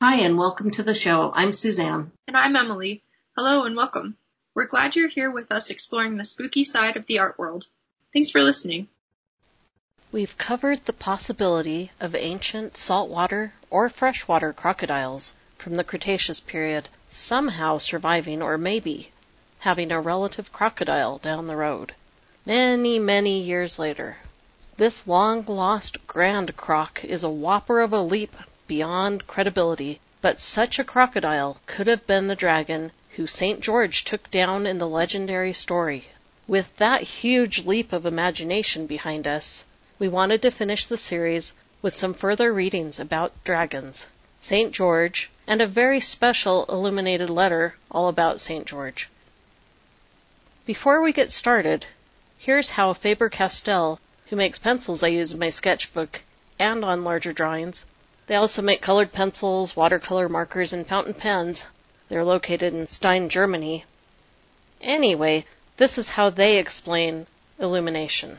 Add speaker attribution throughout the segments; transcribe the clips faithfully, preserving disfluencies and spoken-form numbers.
Speaker 1: Hi, and welcome to the show. I'm Suzanne.
Speaker 2: And I'm Emily. Hello and welcome. We're glad you're here with us exploring the spooky side of the art world. Thanks for listening.
Speaker 3: We've covered the possibility of ancient saltwater or freshwater crocodiles from the Cretaceous period somehow surviving or maybe having a relative crocodile down the road. Many, many years later, this long-lost Grand Croc is a whopper of a leap beyond credibility, but such a crocodile could have been the dragon who Saint George took down in the legendary story. With that huge leap of imagination behind us, we wanted to finish the series with some further readings about dragons, Saint George, and a very special illuminated letter all about Saint George. Before we get started, here's how Faber-Castell, who makes pencils I use in my sketchbook and on larger drawings. They also make colored pencils, watercolor markers, and fountain pens. They're located in Stein, Germany. Anyway, this is how they explain illumination.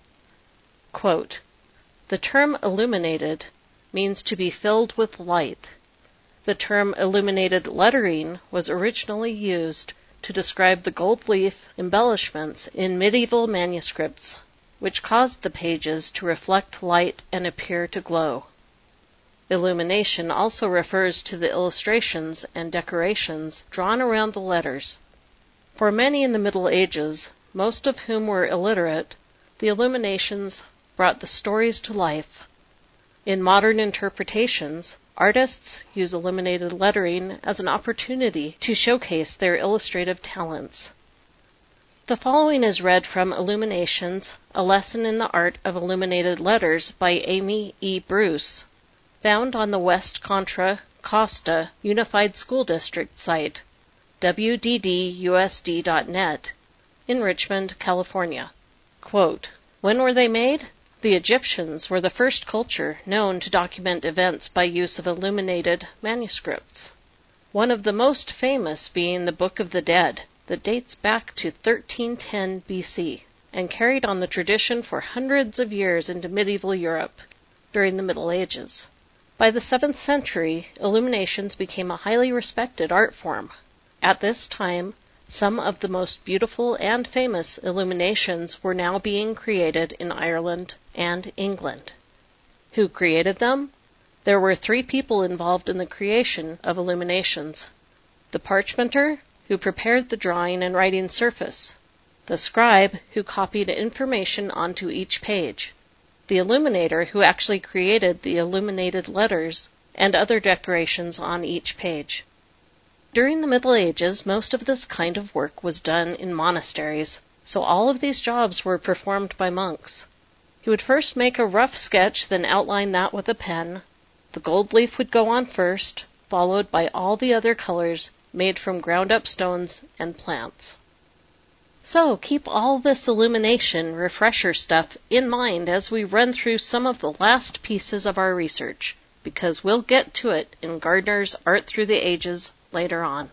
Speaker 3: Quote, "The term illuminated means to be filled with light. The term illuminated lettering was originally used to describe the gold leaf embellishments in medieval manuscripts, which caused the pages to reflect light and appear to glow. Illumination also refers to the illustrations and decorations drawn around the letters. For many in the Middle Ages, most of whom were illiterate, the illuminations brought the stories to life. In modern interpretations, artists use illuminated lettering as an opportunity to showcase their illustrative talents." The following is read from Illuminations, A Lesson in the Art of Illuminated Letters by Amy E. Bruce, found on the West Contra Costa Unified School District site, w d d u s d dot net, in Richmond, California. Quote, "When were they made? The Egyptians were the first culture known to document events by use of illuminated manuscripts, one of the most famous being the Book of the Dead, that dates back to thirteen ten B C and carried on the tradition for hundreds of years into medieval Europe during the Middle Ages. By the seventh century, illuminations became a highly respected art form. At this time, some of the most beautiful and famous illuminations were now being created in Ireland and England. Who created them? There were three people involved in the creation of illuminations: the parchmenter, who prepared the drawing and writing surface; the scribe, who copied information onto each page; the illuminator, who actually created the illuminated letters and other decorations on each page. During the Middle Ages, most of this kind of work was done in monasteries, so all of these jobs were performed by monks. He would first make a rough sketch, then outline that with a pen. The gold leaf would go on first, followed by all the other colors made from ground-up stones and plants. So keep all this illumination refresher stuff in mind as we run through some of the last pieces of our research, because we'll get to it in Gardner's Art Through the Ages later on.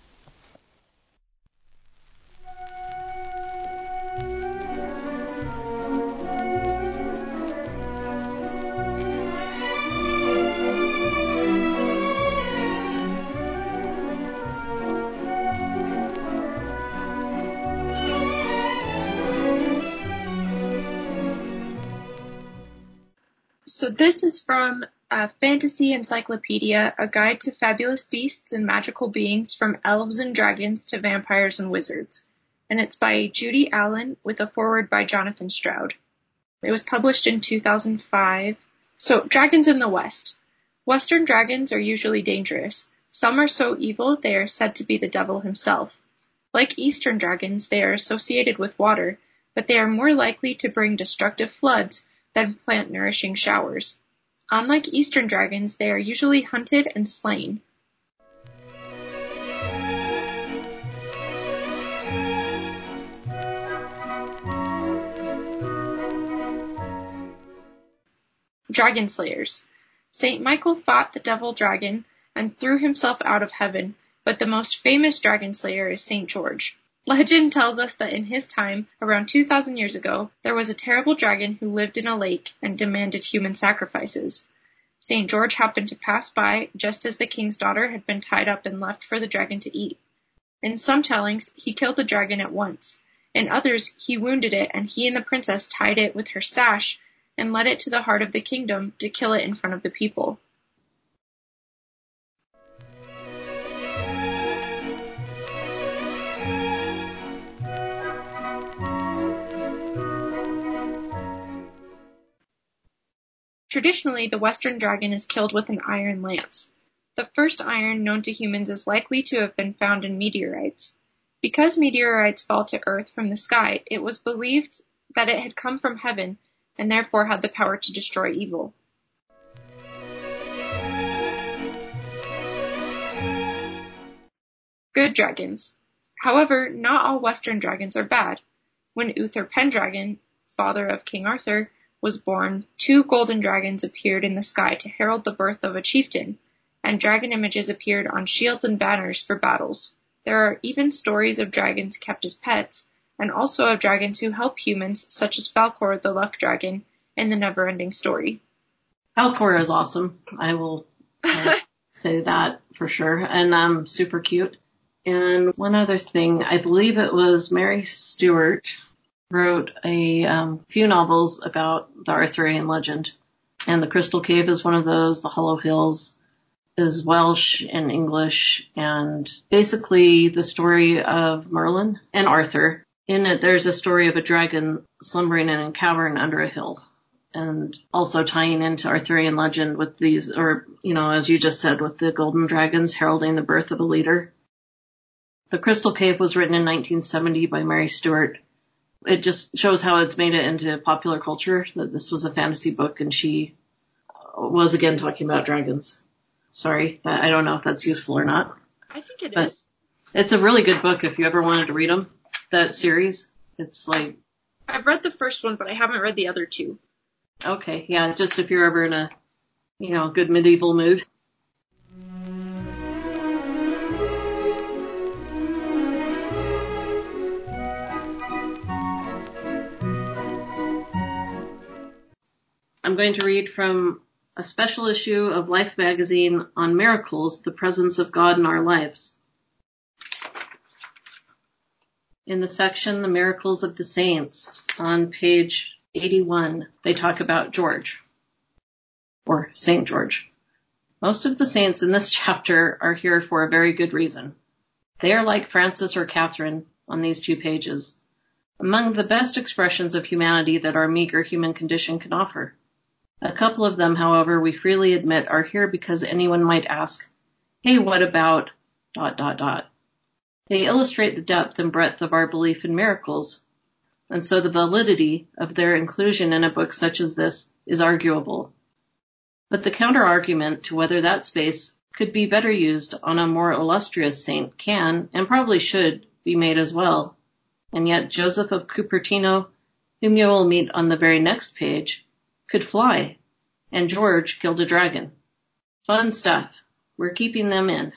Speaker 2: So this is from uh, Fantasy Encyclopedia, A Guide to Fabulous Beasts and Magical Beings from Elves and Dragons to Vampires and Wizards. And it's by Judy Allen with a foreword by Jonathan Stroud. It was published in two thousand five. So, dragons in the West. Western dragons are usually dangerous. Some are so evil they are said to be the devil himself. Like Eastern dragons, they are associated with water, but they are more likely to bring destructive floods than plant-nourishing showers. Unlike Eastern dragons, they are usually hunted and slain. Dragon Slayers. Saint Michael fought the devil dragon and threw himself out of heaven, but the most famous dragon slayer is Saint George. Legend tells us that in his time, around two thousand years ago, there was a terrible dragon who lived in a lake and demanded human sacrifices. Saint George happened to pass by just as the king's daughter had been tied up and left for the dragon to eat. In some tellings, he killed the dragon at once. In others, he wounded it, and he and the princess tied it with her sash and led it to the heart of the kingdom to kill it in front of the people. Traditionally, the western dragon is killed with an iron lance. The first iron known to humans is likely to have been found in meteorites. Because meteorites fall to Earth from the sky, it was believed that it had come from heaven and therefore had the power to destroy evil. Good dragons. However, not all western dragons are bad. When Uther Pendragon, father of King Arthur, was born, two golden dragons appeared in the sky to herald the birth of a chieftain, and dragon images appeared on shields and banners for battles. There are even stories of dragons kept as pets, and also of dragons who help humans, such as Falkor the Luck Dragon in the Neverending Story.
Speaker 1: Falkor is awesome. I will uh, say that for sure. And um, super cute. And one other thing, I believe it was Mary Stuart wrote a um, few novels about the Arthurian legend. And The Crystal Cave is one of those. The Hollow Hills is Welsh and English. And basically the story of Merlin and Arthur. In it, there's a story of a dragon slumbering in a cavern under a hill. And also tying into Arthurian legend with these, or, you know, as you just said, with the golden dragons heralding the birth of a leader. The Crystal Cave was written in nineteen seventy by Mary Stuart. It just shows how it's made it into popular culture, that this was a fantasy book, and she was again talking about dragons. Sorry, that, I don't know if that's useful or not.
Speaker 2: I think it
Speaker 1: but
Speaker 2: is.
Speaker 1: It's a really good book if you ever wanted to read them, that series. It's like...
Speaker 2: I've read the first one, but I haven't read the other two.
Speaker 1: Okay, yeah, just if you're ever in a, you know, good medieval mood. I'm going to read from a special issue of Life magazine on miracles, the presence of God in our lives. In the section, The Miracles of the Saints, on page eighty-one, they talk about George, or Saint George. Most of the saints in this chapter are here for a very good reason. They are like Francis or Catherine on these two pages, among the best expressions of humanity that our meager human condition can offer. A couple of them, however, we freely admit are here because anyone might ask, hey, what about... dot, dot, dot. They illustrate the depth and breadth of our belief in miracles, and so the validity of their inclusion in a book such as this is arguable. But the counter-argument to whether that space could be better used on a more illustrious saint can, and probably should, be made as well. And yet Joseph of Cupertino, whom you will meet on the very next page, could fly, and George killed a dragon. Fun stuff. We're keeping them in.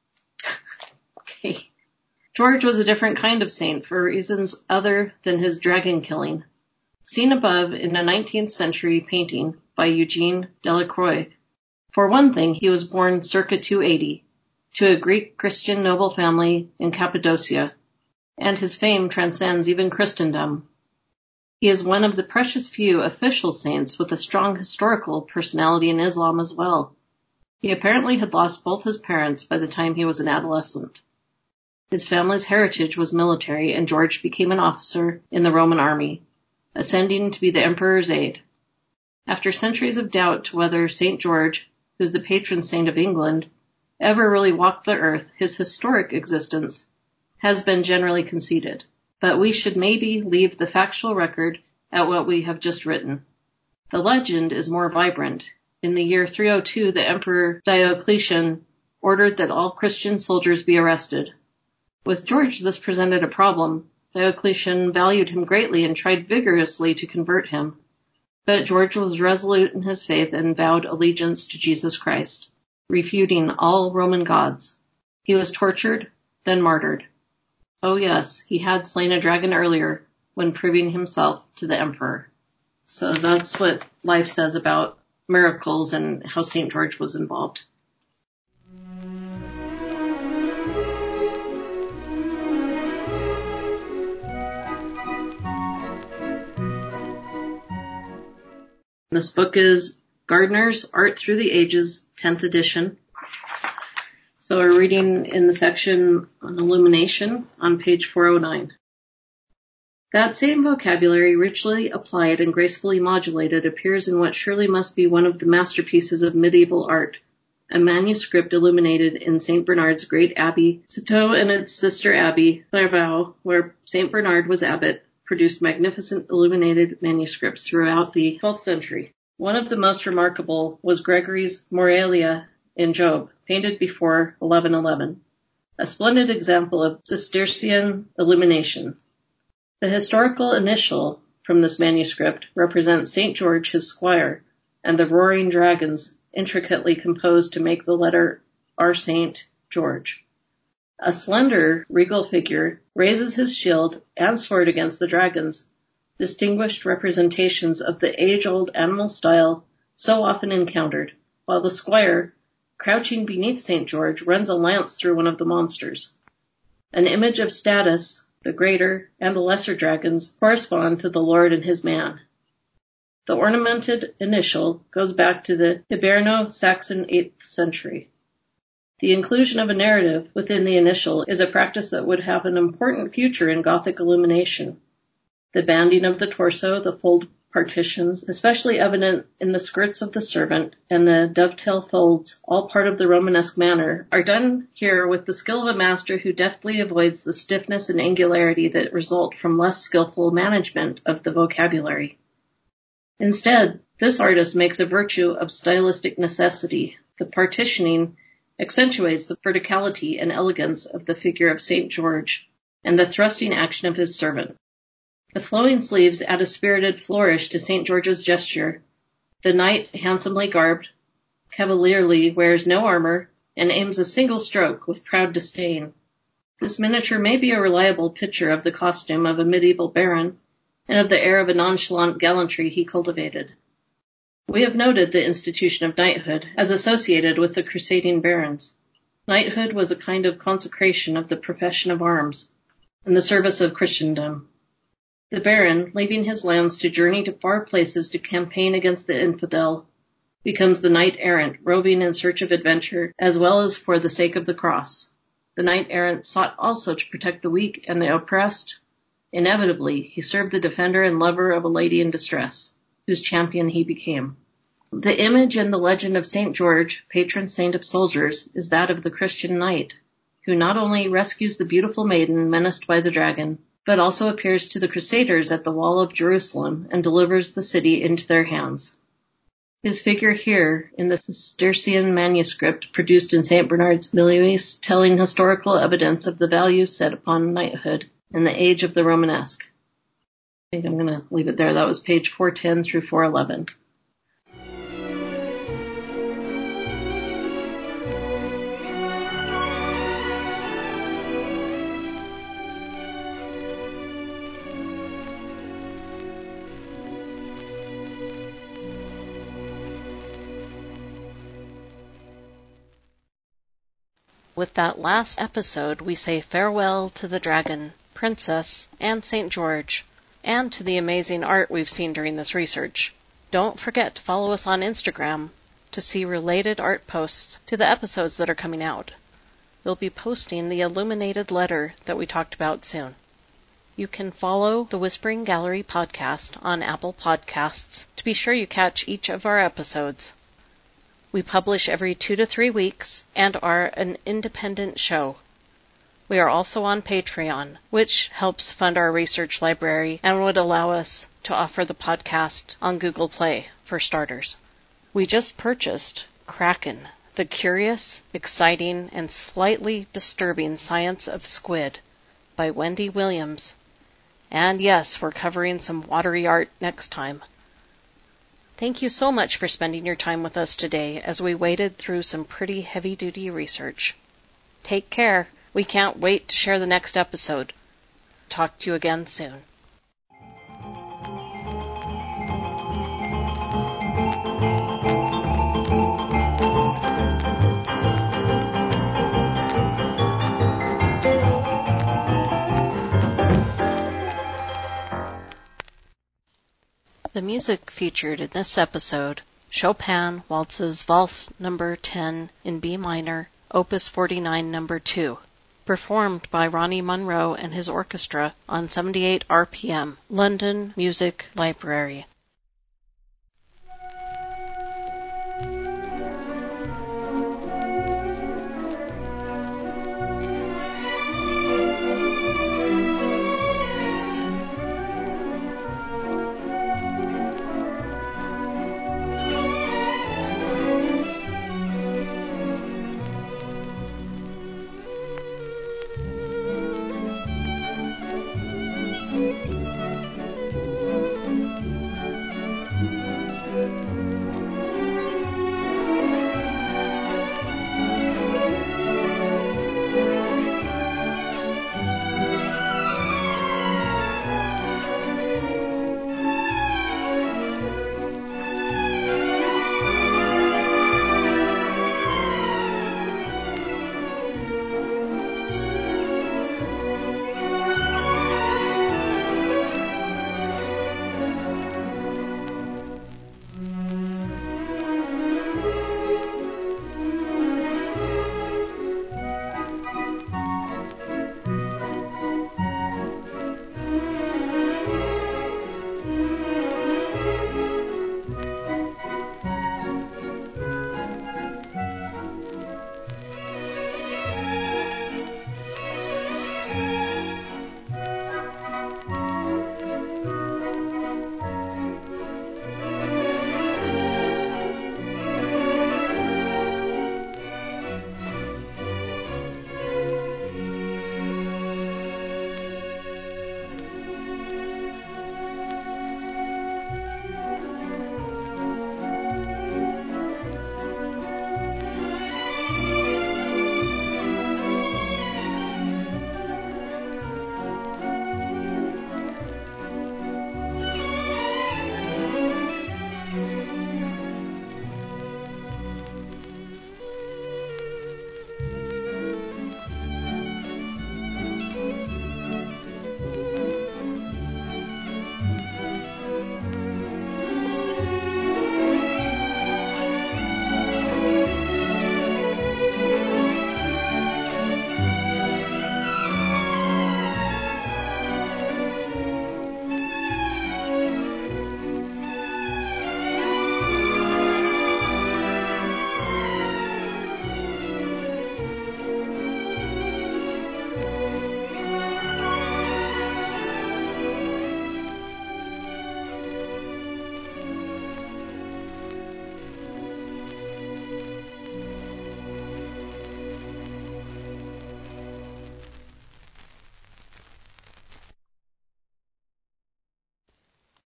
Speaker 1: Okay. George was a different kind of saint for reasons other than his dragon killing. Seen above in a nineteenth century painting by Eugene Delacroix. For one thing, he was born circa two eighty to a Greek Christian noble family in Cappadocia, and his fame transcends even Christendom. He is one of the precious few official saints with a strong historical personality in Islam as well. He apparently had lost both his parents by the time he was an adolescent. His family's heritage was military, and George became an officer in the Roman army, ascending to be the emperor's aide. After centuries of doubt to whether Saint George, who is the patron saint of England, ever really walked the earth, his historic existence has been generally conceded. But we should maybe leave the factual record at what we have just written. The legend is more vibrant. In the year three oh two, the Emperor Diocletian ordered that all Christian soldiers be arrested. With George, this presented a problem. Diocletian valued him greatly and tried vigorously to convert him. But George was resolute in his faith and vowed allegiance to Jesus Christ, refuting all Roman gods. He was tortured, then martyred. Oh yes, he had slain a dragon earlier when proving himself to the emperor. So that's what Life says about miracles and how Saint George was involved. This book is Gardner's Art Through the Ages, tenth edition. So we're reading in the section on illumination on page four oh nine. That same vocabulary, richly applied and gracefully modulated, appears in what surely must be one of the masterpieces of medieval art, a manuscript illuminated in Saint Bernard's great abbey, Citeaux, and its sister abbey, Clairvaux, where Saint Bernard was abbot, produced magnificent illuminated manuscripts throughout the twelfth century. One of the most remarkable was Gregory's Moralia in Job, painted before eleven eleven, a splendid example of Cistercian illumination. The historical initial from this manuscript represents Saint George, his squire, and the roaring dragons intricately composed to make the letter R. Saint George. A slender, regal figure raises his shield and sword against the dragons, distinguished representations of the age-old animal style so often encountered, while the squire, crouching beneath Saint George, runs a lance through one of the monsters. An image of status, the greater and the lesser dragons, correspond to the Lord and his man. The ornamented initial goes back to the Hiberno-Saxon eighth century. The inclusion of a narrative within the initial is a practice that would have an important future in Gothic illumination. The banding of the torso, the fold partitions, especially evident in the skirts of the servant, and the dovetail folds, all part of the Romanesque manner, are done here with the skill of a master who deftly avoids the stiffness and angularity that result from less skillful management of the vocabulary. Instead, this artist makes a virtue of stylistic necessity. The partitioning accentuates the verticality and elegance of the figure of Saint George and the thrusting action of his servant. The flowing sleeves add a spirited flourish to Saint George's gesture. The knight, handsomely garbed, cavalierly wears no armor and aims a single stroke with proud disdain. This miniature may be a reliable picture of the costume of a medieval baron and of the air of a nonchalant gallantry he cultivated. We have noted the institution of knighthood as associated with the crusading barons. Knighthood was a kind of consecration of the profession of arms in the service of Christendom. The baron, leaving his lands to journey to far places to campaign against the infidel, becomes the knight-errant, roving in search of adventure, as well as for the sake of the cross. The knight-errant sought also to protect the weak and the oppressed. Inevitably, he served the defender and lover of a lady in distress, whose champion he became. The image in the legend of Saint George, patron saint of soldiers, is that of the Christian knight, who not only rescues the beautiful maiden menaced by the dragon, but also appears to the Crusaders at the wall of Jerusalem and delivers the city into their hands. His figure here in the Cistercian manuscript produced in Saint Bernard's Milieu, telling historical evidence of the value set upon knighthood in the age of the Romanesque. I think I'm going to leave it there. That was page four ten through four eleven.
Speaker 3: With that last episode, we say farewell to the dragon, princess, and Saint George, and to the amazing art we've seen during this research. Don't forget to follow us on Instagram to see related art posts to the episodes that are coming out. We'll be posting the illuminated letter that we talked about soon. You can follow the Whispering Gallery podcast on Apple Podcasts to be sure you catch each of our episodes. We publish every two to three weeks and are an independent show. We are also on Patreon, which helps fund our research library and would allow us to offer the podcast on Google Play, for starters. We just purchased Kraken, the curious, exciting, and slightly disturbing science of squid by Wendy Williams. And yes, we're covering some watery art next time. Thank you so much for spending your time with us today as we waded through some pretty heavy-duty research. Take care. We can't wait to share the next episode. Talk to you again soon. The music featured in this episode: Chopin Waltzes Valse number ten in B minor, Opus forty-nine number two, performed by Ronnie Munro and his orchestra on seventy-eight R P M, London Music Library.